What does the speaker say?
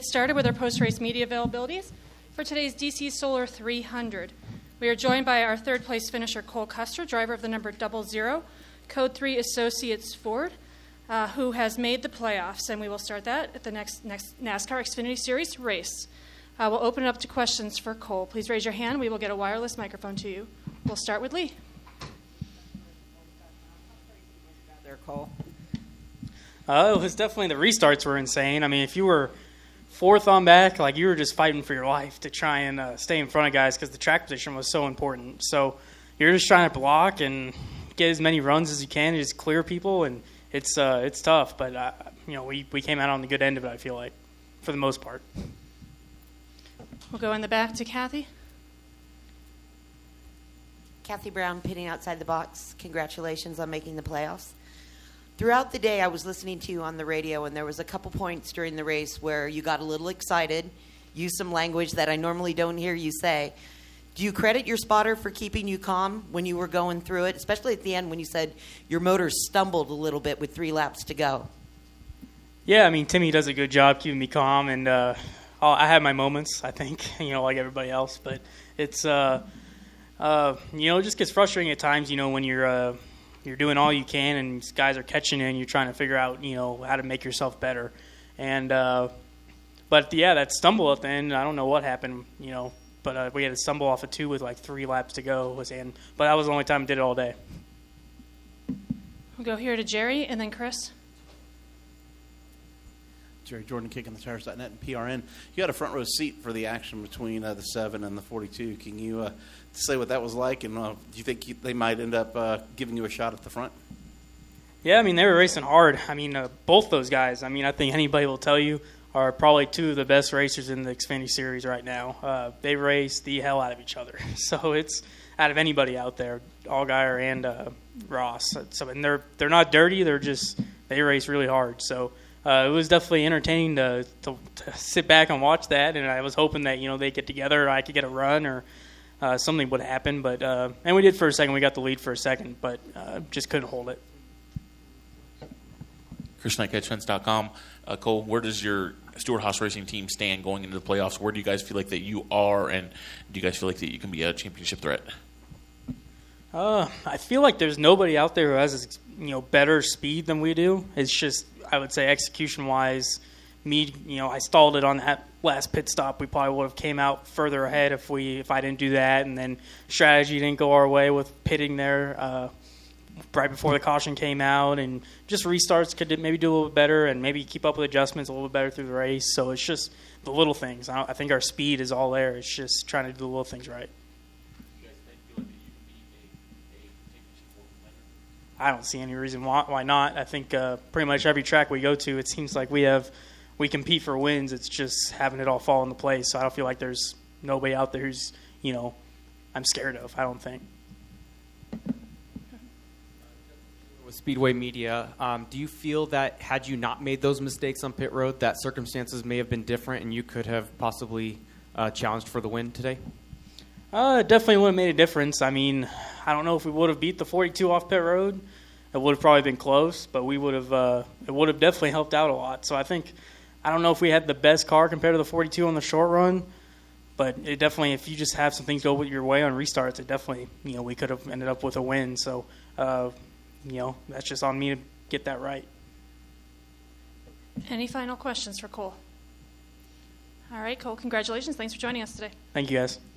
get started with our post-race media availabilities for today's DC Solar 300. We are joined by our third-place finisher, Cole Custer, driver of the number 00, Code 3 Associates Ford, who has made the playoffs, and we will start that at the next NASCAR Xfinity Series race. We'll open it up to questions for Cole. Please raise your hand. We will get a wireless microphone to you. We'll start with Lee. There, Cole. It was definitely the restarts were insane. I mean, if you were fourth on back, like you were just fighting for your life to try and stay in front of guys because the track position was so important. So you're just trying to block and get as many runs as you can and just clear people, and it's tough. But we came out on the good end of it, I feel like, for the most part. We'll go in the back to Kathy. Kathy Brown, pitting outside the box. Congratulations on making the playoffs. Throughout the day, I was listening to you on the radio, and there was a couple points during the race where you got a little excited, used some language that I normally don't hear you say. Do you credit your spotter for keeping you calm when you were going through it, especially at the end when you said your motor stumbled a little bit with 3 laps to go? Yeah, I mean, Timmy does a good job keeping me calm, and I have my moments, I think, like everybody else. But it's, it just gets frustrating at times, when you're doing all you can and guys are catching you and you're trying to figure out, how to make yourself better. And but, yeah, that stumble at the end, I don't know what happened, but we had a stumble off of 2 with like 3 laps to go. But that was the only time I did it all day. We'll go here to Jerry and then Chris. Jerry Jordan, KickingTheTires.net and PRN. You had a front row seat for the action between the 7 and the 42. Can you say what that was like, and do you think they might end up giving you a shot at the front? Yeah, I mean, they were racing hard. I mean, both those guys, I think anybody will tell you, are probably 2 of the best racers in the Xfinity Series right now. They race the hell out of each other. So it's out of anybody out there, Allgaier and Ross. So, and they're not dirty. They race really hard. So it was definitely entertaining to sit back and watch that. And I was hoping that, they get together, I could get a run or something would happen. But and we did for a second. We got the lead for a second, but just couldn't hold it. Chris Knight, CatchFence.com. Cole, where does your Stewart-Haas Racing team stand going into the playoffs? Where do you guys feel like that you are, and do you guys feel like that you can be a championship threat? I feel like there's nobody out there who has better speed than we do. It's just, I would say, execution-wise, I stalled it on that last pit stop. We probably would have came out further ahead if I didn't do that, and then strategy didn't go our way with pitting there right before the caution came out, and just restarts could maybe do a little bit better and maybe keep up with adjustments a little bit better through the race. So it's just the little things. I think our speed is all there. It's just trying to do the little things right. I don't see any reason why not. I think pretty much every track we go to, it seems like we compete for wins. It's just having it all fall into place. So I don't feel like there's nobody out there who's, I'm scared of, I don't think. Speedway Media, do you feel that had you not made those mistakes on pit road, that circumstances may have been different and you could have possibly challenged for the win today? It definitely would have made a difference. I mean, I don't know if we would have beat the 42 off pit road. It would have probably been close, but we would have. It would have definitely helped out a lot. So I don't know if we had the best car compared to the 42 on the short run, but it definitely, if you just have some things go your way on restarts, it definitely, we could have ended up with a win. So. That's just on me to get that right. Any final questions for Cole? All right, Cole, congratulations. Thanks for joining us today. Thank you, guys.